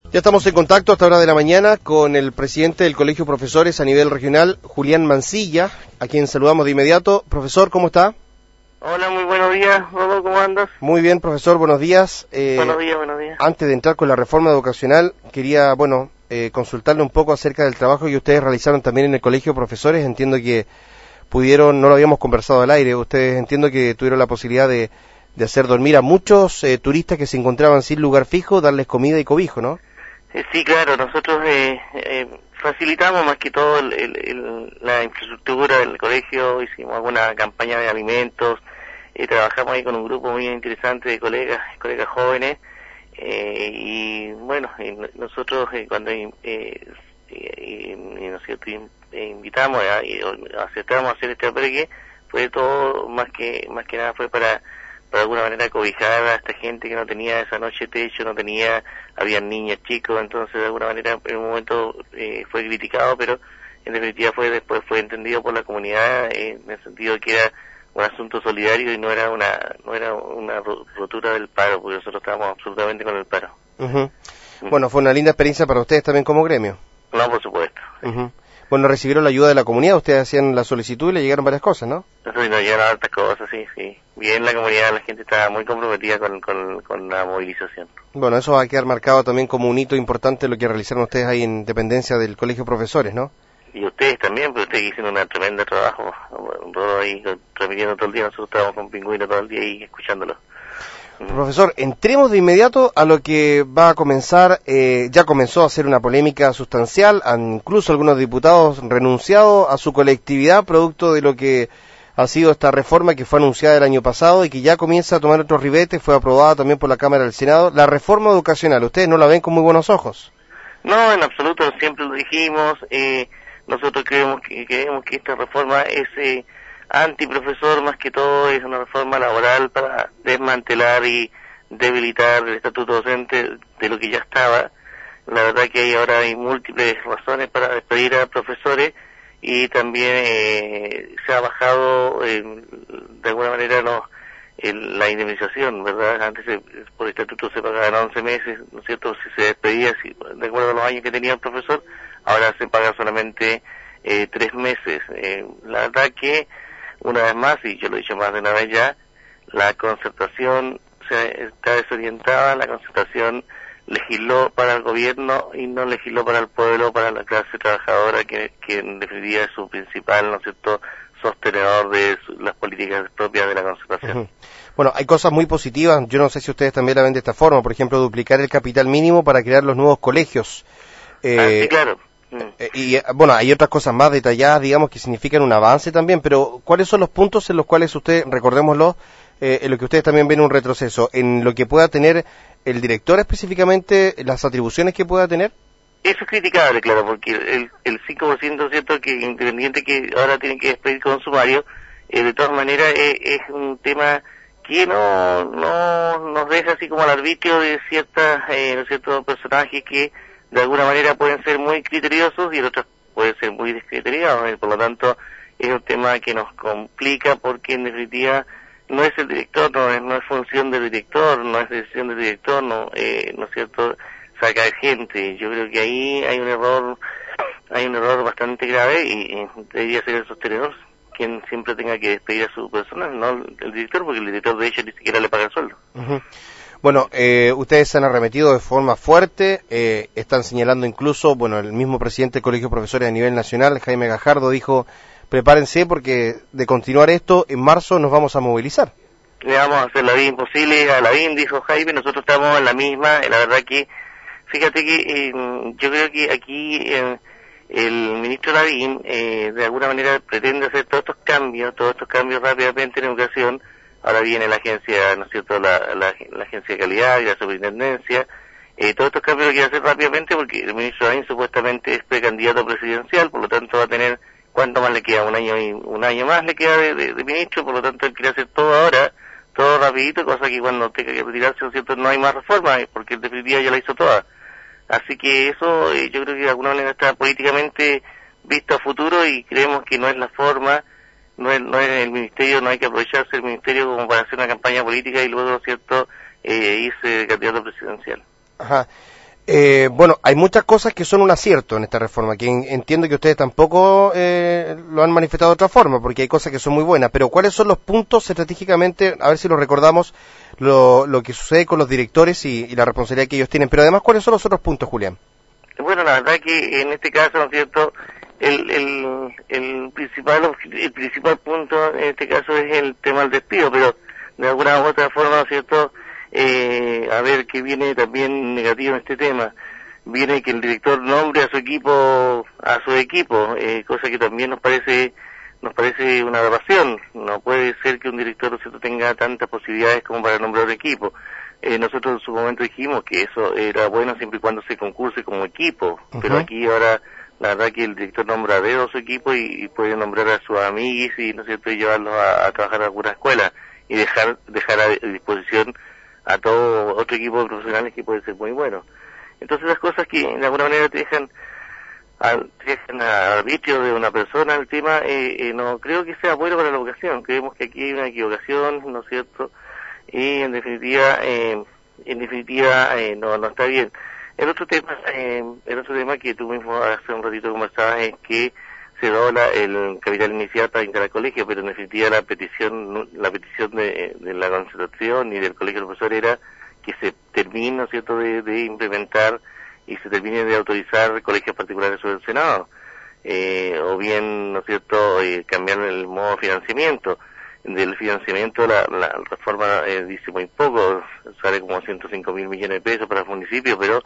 Ya estamos en contacto a esta hora de la mañana con el presidente del Colegio de Profesores a nivel regional, Julián Mancilla, a quien saludamos de inmediato. Profesor, ¿cómo está? Hola, muy buenos días, Rodo, ¿cómo andas? Muy bien, profesor, buenos días. Buenos días. Antes de entrar con la reforma educacional, quería, consultarle un poco acerca del trabajo que ustedes realizaron también en el Colegio de Profesores. Entiendo que pudieron, no lo habíamos conversado al aire, ustedes entiendo que tuvieron la posibilidad de hacer dormir a muchos turistas que se encontraban sin lugar fijo, darles comida y cobijo, ¿no? Sí, claro, nosotros facilitamos más que todo la infraestructura del colegio, hicimos alguna campaña de alimentos, trabajamos ahí con un grupo muy interesante de colegas jóvenes, y bueno, nosotros cuando invitamos y aceptamos hacer este albergue, fue todo más que nada fue para de alguna manera cobijar a esta gente que no tenía esa noche techo, habían niños chicos, entonces de alguna manera en un momento fue criticado, pero en definitiva después fue entendido por la comunidad en el sentido que era un asunto solidario y no era una rotura del paro, porque nosotros estábamos absolutamente con el paro. Uh-huh. Bueno, fue una linda experiencia para ustedes también como gremio. No, por supuesto. Uh-huh. Bueno, recibieron la ayuda de la comunidad, ustedes hacían la solicitud y le llegaron varias cosas, ¿no? Sí, nos llegaron hartas cosas, sí. Bien, la comunidad, la gente está muy comprometida con la movilización. Bueno, eso va a quedar marcado también como un hito importante lo que realizaron ustedes ahí en dependencia del Colegio de Profesores, ¿no? Y ustedes también, porque ustedes hicieron un tremendo trabajo, todo ahí transmitiendo todo el día, nosotros estábamos con Pingüino todo el día ahí escuchándolo. Profesor, entremos de inmediato a lo que va a comenzar, ya comenzó a ser una polémica sustancial, incluso algunos diputados renunciado a su colectividad producto de lo que ha sido esta reforma que fue anunciada el año pasado y que ya comienza a tomar otros ribetes, fue aprobada también por la Cámara del Senado. La reforma educacional, ¿ustedes no la ven con muy buenos ojos? No, en absoluto, siempre lo dijimos, nosotros creemos que esta reforma es antiprofesor, más que todo es una reforma laboral para desmantelar y debilitar el estatuto docente de lo que ya estaba. La verdad que ahora hay múltiples razones para despedir a profesores y también se ha bajado de alguna manera la indemnización, ¿verdad? Antes por estatuto se pagaban 11 meses, ¿no es cierto? Si se despedía, de acuerdo a los años que tenía el profesor, ahora se paga solamente 3 meses. La verdad que una vez más, y yo lo he dicho más de una vez ya, la concertación está desorientada, la concertación legisló para el gobierno y no legisló para el pueblo, para la clase trabajadora, que en definitiva es su principal, ¿no es cierto?, sostenedor de las políticas propias de la concertación. Uh-huh. Bueno, hay cosas muy positivas, yo no sé si ustedes también la ven de esta forma, por ejemplo, duplicar el capital mínimo para crear los nuevos colegios. Sí, claro. Y bueno, hay otras cosas más detalladas, digamos, que significan un avance también, pero ¿cuáles son los puntos en los cuales usted, recordémoslo, en lo que ustedes también ven un retroceso? ¿En lo que pueda tener el director específicamente, las atribuciones que pueda tener? Eso es criticable, claro, porque el 5%, ¿cierto?, que independiente que ahora tiene que despedir con sumario, de todas maneras es un tema que no nos deja así como al arbitrio de ciertos personajes que de alguna manera pueden ser muy criteriosos y otros pueden ser muy descriteriados, por lo tanto es un tema que nos complica porque en definitiva no es el director, no es función del director, no es decisión del director, no es cierto, sacar gente. Yo creo que ahí hay un error bastante grave y debería ser el sostenedor quien siempre tenga que despedir a su personal, no el director, porque el director de hecho ni siquiera le paga el sueldo. Uh-huh. Bueno, ustedes se han arremetido de forma fuerte, están señalando incluso, el mismo presidente del Colegio de Profesores a nivel nacional, Jaime Gajardo, dijo, prepárense porque de continuar esto, en marzo nos vamos a movilizar. Le vamos a hacer la vida imposible a Lavín, dijo Jaime, nosotros estamos en la misma, la verdad que, fíjate que yo creo que aquí el ministro Lavín de alguna manera pretende hacer todos estos cambios rápidamente en educación. Ahora viene la agencia, ¿no es cierto?, la agencia de calidad y la superintendencia, todos estos cambios lo quiere hacer rápidamente porque el ministro Lavín supuestamente es precandidato presidencial, por lo tanto va a tener, ¿cuánto más le queda? Un año más le queda de ministro, por lo tanto él quiere hacer todo ahora, todo rapidito, cosa que cuando tenga que retirarse, ¿no es cierto?, no hay más reforma, porque en definitiva ya la hizo toda. Así que eso yo creo que de alguna manera está políticamente visto a futuro y creemos que no es la forma. No es el ministerio, no hay que aprovecharse el ministerio como para hacer una campaña política y luego, ¿no es cierto?, irse de candidato presidencial. Ajá. Bueno, hay muchas cosas que son un acierto en esta reforma, que entiendo que ustedes tampoco lo han manifestado de otra forma, porque hay cosas que son muy buenas, pero ¿cuáles son los puntos estratégicamente, a ver si lo recordamos, lo que sucede con los directores y la responsabilidad que ellos tienen, pero además, ¿cuáles son los otros puntos, Julián? Bueno, la verdad que en este caso, ¿no es cierto?, el principal punto en este caso es el tema del despido, pero de alguna u otra forma, ¿no es cierto?, a ver, que viene también negativo en este tema, viene que el director nombre a su equipo, cosa que también nos parece una aberración. No puede ser que un director, ¿no es cierto?, tenga tantas posibilidades como para nombrar un equipo. Nosotros en su momento dijimos que eso era bueno siempre y cuando se concurse como equipo, pero aquí ahora la verdad que el director nombra a dedo su equipo y puede nombrar a sus amiguis y, ¿no es cierto?, y llevarlos a trabajar a alguna escuela y dejar a disposición a todo otro equipo de profesionales que puede ser muy bueno. Entonces las cosas que de alguna manera te dejan al arbitrio de una persona el tema, no creo que sea bueno para la educación. Creemos que aquí hay una equivocación, ¿no es cierto?, y en definitiva no está bien. El otro tema que tú mismo hace un ratito conversabas es que se dobla el capital inicial para entrar al colegio, pero en definitiva la petición de la concertación y del colegio de profesores era que se termine, ¿no es cierto?, de implementar y se termine de autorizar colegios particulares subvencionados, o bien, ¿no es cierto?, cambiar el modo de financiamiento. Del financiamiento la reforma dice muy poco, sale como 105.000 millones de pesos para los municipios, pero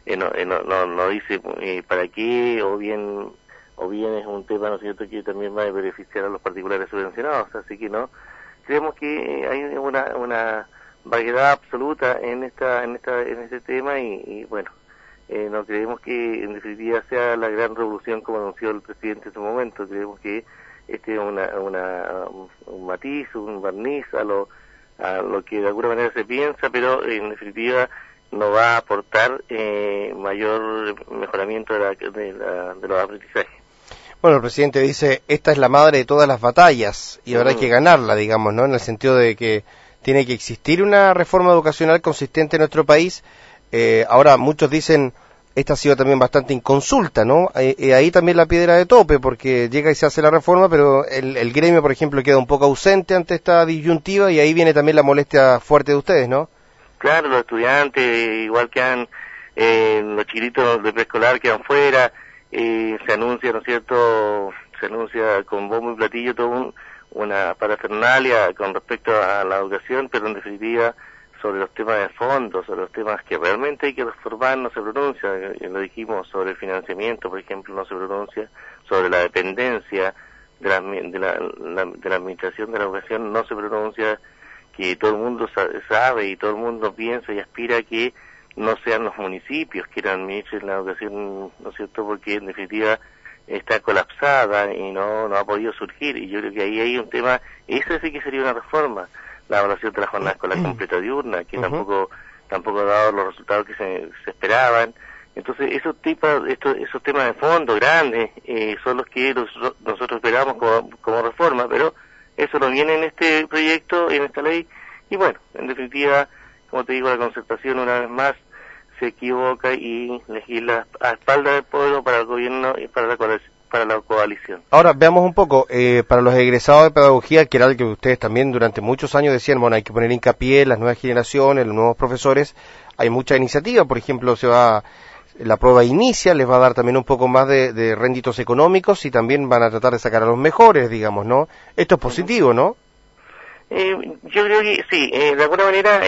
no dice para qué, o bien es un tema, ¿no es cierto?, que también va a beneficiar a los particulares subvencionados. Así que no, creemos que hay una vaguedad absoluta en este tema y bueno, no creemos que en definitiva sea la gran revolución como anunció el presidente en su momento. Creemos que este es un matiz, un barniz a lo que de alguna manera se piensa, pero en definitiva no va a aportar mayor mejoramiento de los aprendizajes. Bueno, el presidente dice, esta es la madre de todas las batallas y ahora hay que ganarla, digamos, ¿no? En el sentido de que tiene que existir una reforma educacional consistente en nuestro país. Ahora, muchos dicen, esta ha sido también bastante inconsulta, ¿no? Ahí también la piedra de tope, porque llega y se hace la reforma, pero el gremio, por ejemplo, queda un poco ausente ante esta disyuntiva y ahí viene también la molestia fuerte de ustedes, ¿no? Claro, los estudiantes, igual quedan los chiquitos de preescolar quedan fuera, se anuncia, ¿no es cierto?, se anuncia con bombo y platillo toda una parafernalia con respecto a la educación, pero en definitiva sobre los temas de fondo, sobre los temas que realmente hay que reformar, no se pronuncia. Lo dijimos sobre el financiamiento, por ejemplo, no se pronuncia, sobre la dependencia de la administración de la educación, no se pronuncia, que todo el mundo sabe y todo el mundo piensa y aspira a que no sean los municipios que administren la educación, ¿no es cierto?, porque en definitiva está colapsada y no ha podido surgir, y yo creo que ahí hay un tema, ese sí que sería una reforma, la evaluación de la jornada escolar completa diurna, que tampoco ha dado los resultados que se esperaban. Entonces esos temas de fondo grandes son los que nosotros esperamos como reforma, pero eso no viene en este proyecto, en esta ley, y bueno, en definitiva, como te digo, la concertación una vez más se equivoca y legisla a espaldas del pueblo para el gobierno y para la coalición. Ahora, veamos un poco, para los egresados de pedagogía, que era algo que ustedes también durante muchos años decían, bueno, hay que poner hincapié en las nuevas generaciones, los nuevos profesores, hay mucha iniciativa, por ejemplo, la prueba inicia, les va a dar también un poco más de réditos económicos y también van a tratar de sacar a los mejores, digamos, ¿no? Esto es positivo, ¿no? Yo creo que sí, de alguna manera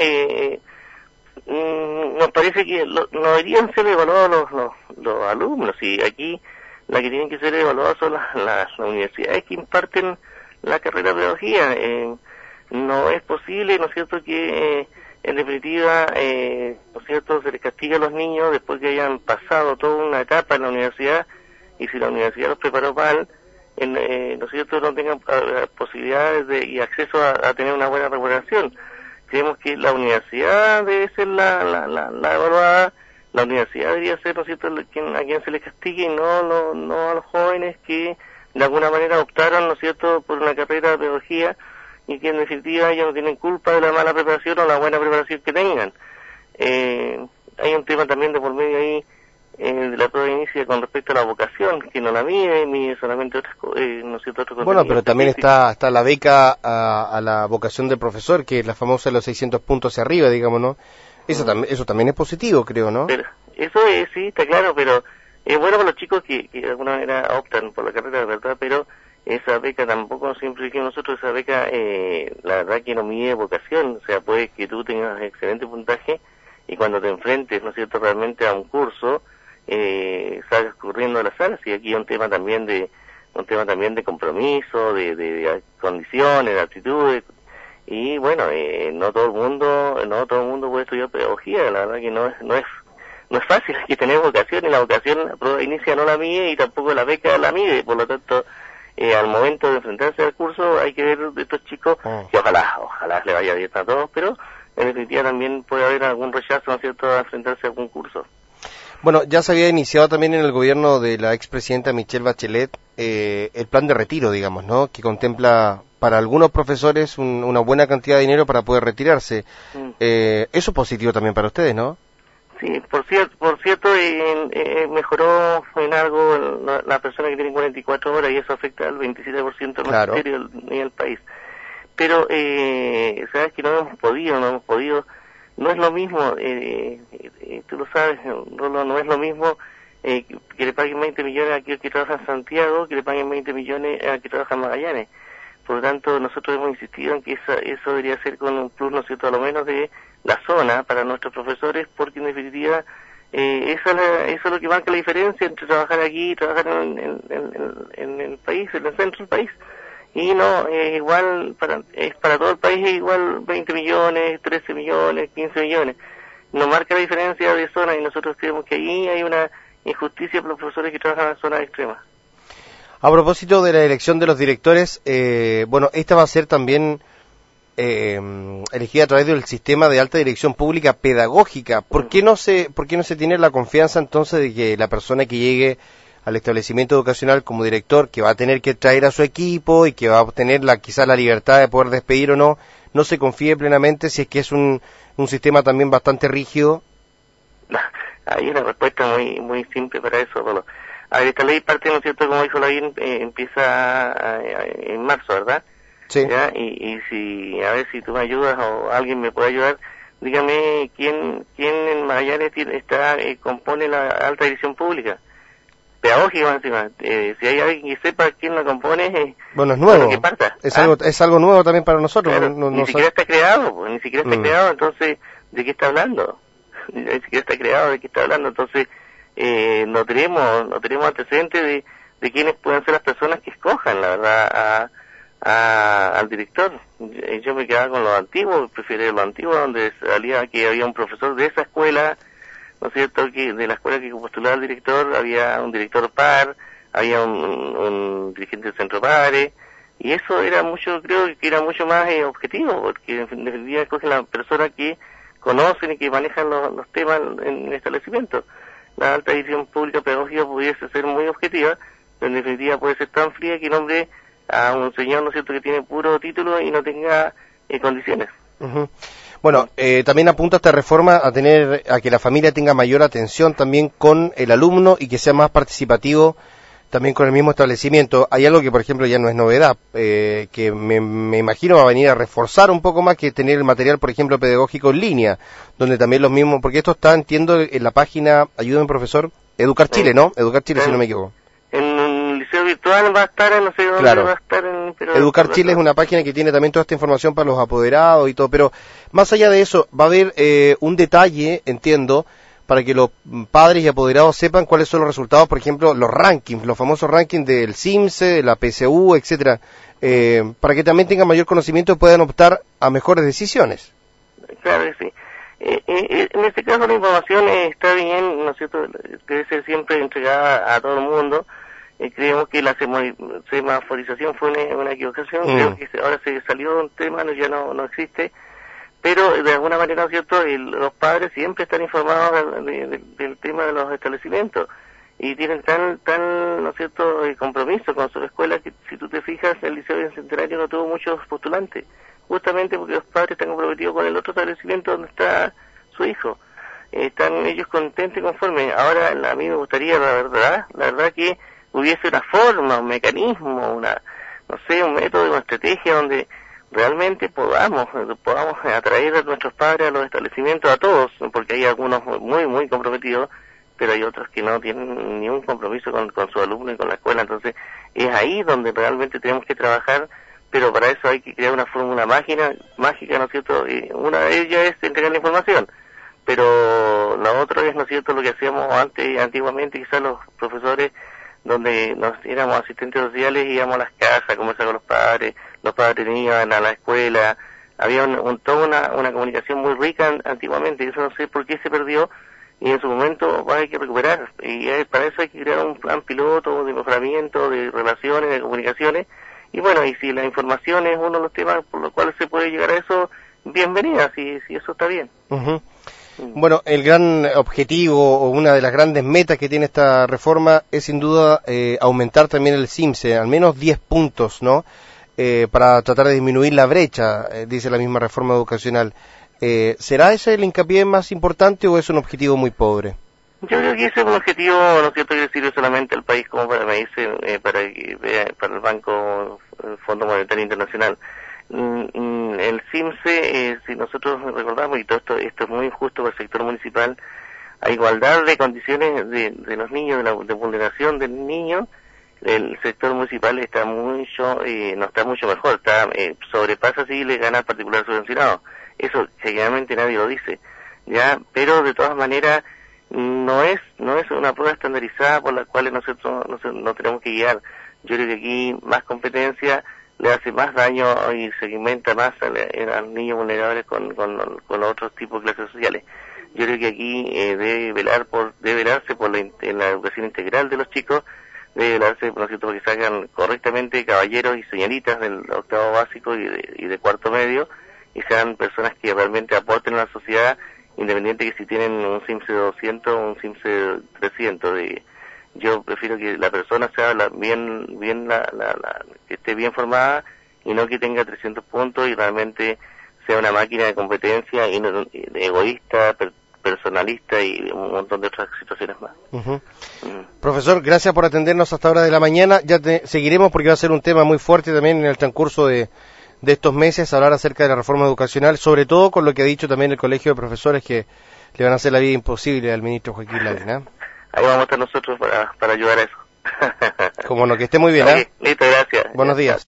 nos parece que no deberían ser evaluados los alumnos, y aquí la que tienen que ser evaluadas son las universidades que imparten la carrera de pedagogía. No es posible, ¿no es cierto?, que en definitiva, ¿no es cierto?, se les castiga a los niños después que hayan pasado toda una etapa en la universidad, y si la universidad los preparó mal, ¿no es cierto?, no tengan posibilidades y acceso a tener una buena recuperación. Creemos que la universidad debe ser la evaluada, la universidad debería ser, ¿no es cierto?, a quien se les castigue, y no a los jóvenes que de alguna manera optaron, ¿no es cierto?, por una carrera de pedagogía y que en definitiva ellos no tienen culpa de la mala preparación o la buena preparación que tengan. hay un tema también de por medio ahí de la prueba de inicio con respecto a la vocación, que no la mide solamente otras no sé, otro bueno, pero también está la beca a la vocación del profesor, que es la famosa de los 600 puntos hacia arriba, digamos, ¿no? Eso también es positivo, creo, ¿no? Pero eso sí, está claro, pero es bueno para los chicos que de alguna manera optan por la carrera, de verdad, pero esa beca tampoco, siempre dijimos nosotros, esa beca, la verdad que no mide vocación, o sea, puede que tú tengas excelente puntaje y cuando te enfrentes, ¿no es cierto?, realmente a un curso, salgas corriendo a la sala, y aquí hay un tema también de compromiso, de condiciones, de actitudes, y bueno, no todo el mundo puede estudiar pedagogía, la verdad que no es fácil, hay que tener vocación, y la vocación la prueba inicia no la mide y tampoco la beca la mide, por lo tanto al momento de enfrentarse al curso hay que ver de estos chicos que ojalá le vaya bien a todos, pero en definitiva también puede haber algún rechazo, ¿no es cierto?, a enfrentarse a algún curso. Bueno, ya se había iniciado también en el gobierno de la expresidenta Michelle Bachelet el plan de retiro, digamos, ¿no?, que contempla para algunos profesores una buena cantidad de dinero para poder retirarse. Eso es positivo también para ustedes, ¿no? Sí, por cierto, mejoró en algo la persona que tiene 44 horas y eso afecta al 27% del magisterio del país. Pero, sabes que no hemos podido, no es lo mismo, tú lo sabes, Rolo, no es lo mismo que le paguen 20 millones a aquel que trabaja en Santiago, que le paguen 20 millones a que trabaja en Magallanes. Por lo tanto, nosotros hemos insistido en que eso debería ser con un plus, ¿no es cierto?, a lo menos de la zona para nuestros profesores, porque en definitiva eso es lo que marca la diferencia entre trabajar aquí y trabajar en el país, en el centro del país. Y no, igual, para todo el país es igual 20 millones, 13 millones, 15 millones. No marca la diferencia de zona y nosotros creemos que ahí hay una injusticia para los profesores que trabajan en zonas extremas. A propósito de la elección de los directores, bueno, esta va a ser también elegida a través del sistema de alta dirección pública pedagógica. ¿Por qué no se tiene la confianza entonces de que la persona que llegue al establecimiento educacional como director, que va a tener que traer a su equipo y que va a tener quizás la libertad de poder despedir o no se confíe plenamente si es que es un sistema también bastante rígido? Hay una respuesta muy simple para eso, Pablo. A ver, esta ley parte, ¿no es cierto?, como dijo la bien, empieza en marzo, ¿verdad? Sí. ¿Ya? Y a ver si tú me ayudas o alguien me puede ayudar, dígame quién en Magallanes compone la alta dirección pública pedagógica encima. Si hay alguien que sepa quién la compone, bueno, es nuevo, que parta. Es algo nuevo también para nosotros. Claro, ni siquiera está creado, pues, entonces, ¿de qué está hablando? Ni siquiera está creado, ¿de qué está hablando? Entonces, no tenemos antecedentes de quiénes pueden ser las personas que escojan, la verdad, al director. Yo me quedaba con lo antiguo, prefiero lo antiguo, donde salía que había un profesor de esa escuela, ¿no es cierto?, que de la escuela que postulaba al director había un director par, había un dirigente del centro padre, y eso creo que era mucho más objetivo, porque en definitiva escogen la persona que conocen y que manejan los temas en el establecimiento. La alta dirección pública pedagógica pudiese ser muy objetiva, pero en definitiva puede ser tan fría que nombre a un señor, ¿no es cierto?, que tiene puro título y no tenga condiciones. Uh-huh. Bueno, también apunta esta reforma a que la familia tenga mayor atención también con el alumno y que sea más participativo también con el mismo establecimiento. Hay algo que, por ejemplo, ya no es novedad, que me imagino va a venir a reforzar un poco más, que tener el material, por ejemplo, pedagógico en línea, donde también los mismos, porque esto está, entiendo, en la página, ayúdame, profesor, Educar Chile, ¿no? Educar Chile, si no me equivoco. En un liceo virtual va a estar, no sé dónde va a estar. Pero Educar Chile es una página que tiene también toda esta información para los apoderados y todo, pero más allá de eso, va a haber un detalle, entiendo, para que los padres y apoderados sepan cuáles son los resultados, por ejemplo, los rankings, los famosos rankings del CIMSE, de la PSU, etcétera, para que también tengan mayor conocimiento y puedan optar a mejores decisiones. Claro que sí. En este caso la información está bien, ¿no es cierto?, debe ser siempre entregada a todo el mundo. Creemos que la semaforización fue una equivocación, creo que ahora se salió un tema, ya no existe, pero de alguna manera, ¿no es cierto?, los padres siempre están informados del tema de los establecimientos y tienen tal ¿no es cierto?, compromiso con su escuela que, si tú te fijas, el Liceo Bicentenario no tuvo muchos postulantes, justamente porque los padres están comprometidos con el otro establecimiento donde está su hijo. están ellos contentos y conformes. Ahora a mí me gustaría, la verdad que hubiese una forma, un mecanismo, no sé, un método, una estrategia donde realmente podamos atraer a nuestros padres a los establecimientos, a todos, porque hay algunos muy comprometidos, pero hay otros que no tienen ni un compromiso con su alumno y con la escuela. Entonces es ahí donde realmente tenemos que trabajar, pero para eso hay que crear una fórmula mágica, ¿no es cierto? Y una de ellas es entregar la información, pero la otra es, ¿no es cierto?, lo que hacíamos antiguamente, quizás los profesores, donde nos éramos asistentes sociales, íbamos a las casas a conversar con los padres iban a la escuela, había toda una comunicación muy rica antiguamente, y eso no sé por qué se perdió, y en su momento hay que recuperar, y para eso hay que crear un plan piloto de mejoramiento, de relaciones, de comunicaciones, y bueno, y si la información es uno de los temas por los cuales se puede llegar a eso, bienvenida, si eso está bien. Uh-huh. Bueno, el gran objetivo o una de las grandes metas que tiene esta reforma es sin duda aumentar también el CIMSE, al menos 10 puntos, ¿no? Para tratar de disminuir la brecha, dice la misma reforma educacional. ¿Será ese el hincapié más importante o es un objetivo muy pobre? Yo creo que ese es un objetivo, ¿no es cierto?, que sirve solamente al país como para medirse, para el Banco, el Fondo Monetario Internacional. El CIMSE, si nosotros recordamos, y todo esto es muy injusto para el sector municipal, a igualdad de condiciones de los niños, de vulneración del niño, el sector municipal está no está mucho mejor, sobrepasa si le gana al particular subvencionado. Eso generalmente nadie lo dice, ya, pero de todas maneras no es una prueba estandarizada por la cual nosotros no tenemos que guiar. Yo creo que aquí más competencia le hace más daño y segmenta más a los niños vulnerables con los otros tipos de clases sociales. Yo creo que aquí debe velarse por la educación integral de los chicos, debe velarse, ¿no es cierto?, porque salgan correctamente caballeros y señoritas del octavo básico y de cuarto medio, y sean personas que realmente aporten a la sociedad, independiente que si tienen un CIMSE 200 o un CIMSE 300. Yo prefiero que la persona sea que esté bien formada y no que tenga 300 puntos y realmente sea una máquina de competencia y egoísta, personalista y un montón de otras situaciones más. Uh-huh. Profesor, gracias por atendernos hasta hora de la mañana. Ya te seguiremos porque va a ser un tema muy fuerte también en el transcurso de estos meses, hablar acerca de la reforma educacional, sobre todo con lo que ha dicho también el Colegio de Profesores, que le van a hacer la vida imposible al ministro Joaquín Lavín. Ahí vamos a estar nosotros para ayudar a eso. Como no, que esté muy bien. Okay, listo, gracias. Buenos días.